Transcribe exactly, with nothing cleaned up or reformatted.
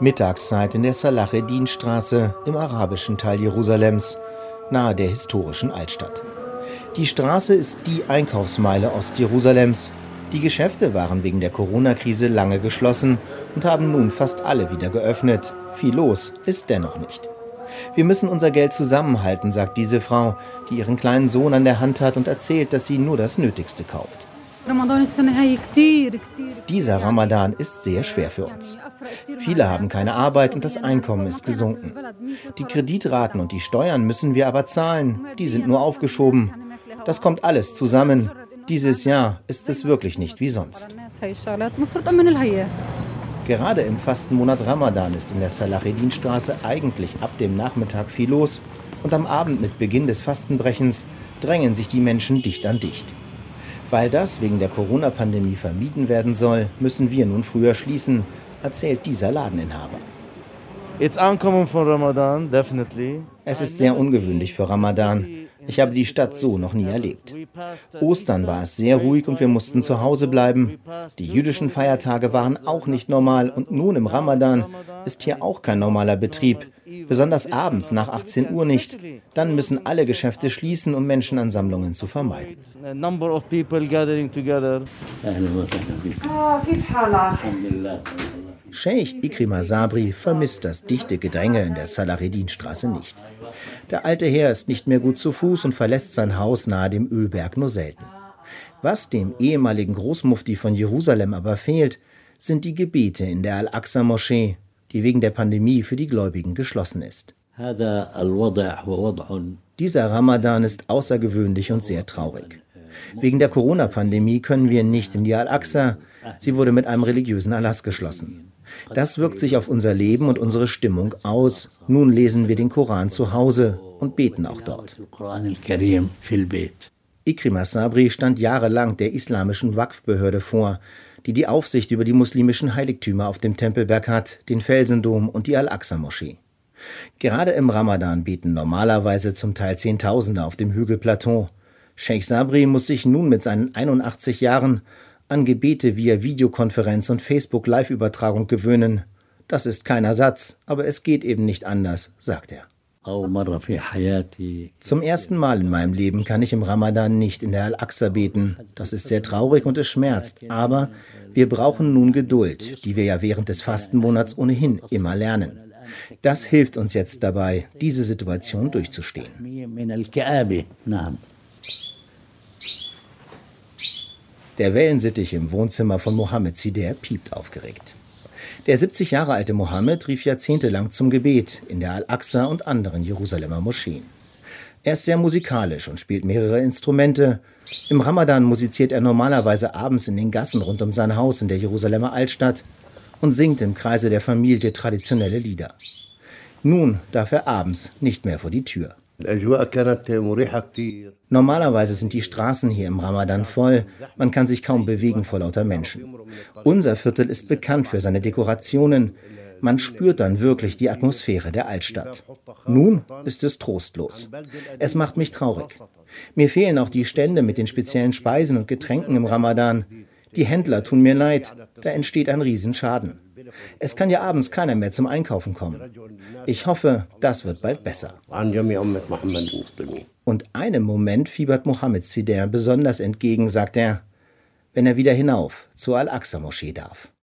Mittagszeit in der Salah-ed-Din-Straße im arabischen Teil Jerusalems, nahe der historischen Altstadt. Die Straße ist die Einkaufsmeile Ostjerusalems. Die Geschäfte waren wegen der Corona-Krise lange geschlossen und haben nun fast alle wieder geöffnet. Viel los ist dennoch nicht. Wir müssen unser Geld zusammenhalten, sagt diese Frau, die ihren kleinen Sohn an der Hand hat und erzählt, dass sie nur das Nötigste kauft. Dieser Ramadan ist sehr schwer für uns. Viele haben keine Arbeit und das Einkommen ist gesunken. Die Kreditraten und die Steuern müssen wir aber zahlen, die sind nur aufgeschoben. Das kommt alles zusammen. Dieses Jahr ist es wirklich nicht wie sonst. Gerade im Fastenmonat Ramadan ist in der Salah-ed-Din-Straße eigentlich ab dem Nachmittag viel los und am Abend mit Beginn des Fastenbrechens drängen sich die Menschen dicht an dicht. Weil das wegen der Corona-Pandemie vermieden werden soll, müssen wir nun früher schließen, erzählt dieser Ladeninhaber. It's uncommon for Ramadan, definitely. Es ist sehr ungewöhnlich für Ramadan. Ich habe die Stadt so noch nie erlebt. Ostern war es sehr ruhig und wir mussten zu Hause bleiben. Die jüdischen Feiertage waren auch nicht normal und nun im Ramadan ist hier auch kein normaler Betrieb. Besonders abends nach achtzehn Uhr nicht. Dann müssen alle Geschäfte schließen, um Menschenansammlungen zu vermeiden. Scheich Ikrima Sabri vermisst das dichte Gedränge in der Salah-ed-Din-Straße nicht. Der alte Herr ist nicht mehr gut zu Fuß und verlässt sein Haus nahe dem Ölberg nur selten. Was dem ehemaligen Großmufti von Jerusalem aber fehlt, sind die Gebete in der Al-Aqsa-Moschee, die wegen der Pandemie für die Gläubigen geschlossen ist. Dieser Ramadan ist außergewöhnlich und sehr traurig. Wegen der Corona-Pandemie können wir nicht in die Al-Aqsa. Sie wurde mit einem religiösen Erlass geschlossen. Das wirkt sich auf unser Leben und unsere Stimmung aus. Nun lesen wir den Koran zu Hause und beten auch dort. Ikrima Sabri stand jahrelang der islamischen Waqf-Behörde vor, die die Aufsicht über die muslimischen Heiligtümer auf dem Tempelberg hat, den Felsendom und die Al-Aqsa-Moschee. Gerade im Ramadan beten normalerweise zum Teil Zehntausende auf dem Hügelplateau. Scheich Sabri muss sich nun mit seinen einundachtzig Jahren an Gebete via Videokonferenz und Facebook-Live-Übertragung gewöhnen. Das ist kein Ersatz, aber es geht eben nicht anders, sagt er. Zum ersten Mal in meinem Leben kann ich im Ramadan nicht in der Al-Aqsa beten. Das ist sehr traurig und es schmerzt, aber wir brauchen nun Geduld, die wir ja während des Fastenmonats ohnehin immer lernen. Das hilft uns jetzt dabei, diese Situation durchzustehen. Der Wellensittich im Wohnzimmer von Mohammed Sider piept aufgeregt. Der siebzig Jahre alte Mohammed rief jahrzehntelang zum Gebet in der Al-Aqsa und anderen Jerusalemer Moscheen. Er ist sehr musikalisch und spielt mehrere Instrumente. Im Ramadan musiziert er normalerweise abends in den Gassen rund um sein Haus in der Jerusalemer Altstadt und singt im Kreise der Familie traditionelle Lieder. Nun darf er abends nicht mehr vor die Tür. Normalerweise sind die Straßen hier im Ramadan voll, man kann sich kaum bewegen vor lauter Menschen. Unser Viertel ist bekannt für seine Dekorationen, man spürt dann wirklich die Atmosphäre der Altstadt. Nun ist es trostlos. Es macht mich traurig. Mir fehlen auch die Stände mit den speziellen Speisen und Getränken im Ramadan. Die Händler tun mir leid, da entsteht ein Riesenschaden. Es kann ja abends keiner mehr zum Einkaufen kommen. Ich hoffe, das wird bald besser. Und einem Moment fiebert Mohammed Sider besonders entgegen, sagt er, wenn er wieder hinauf zur Al-Aqsa-Moschee darf.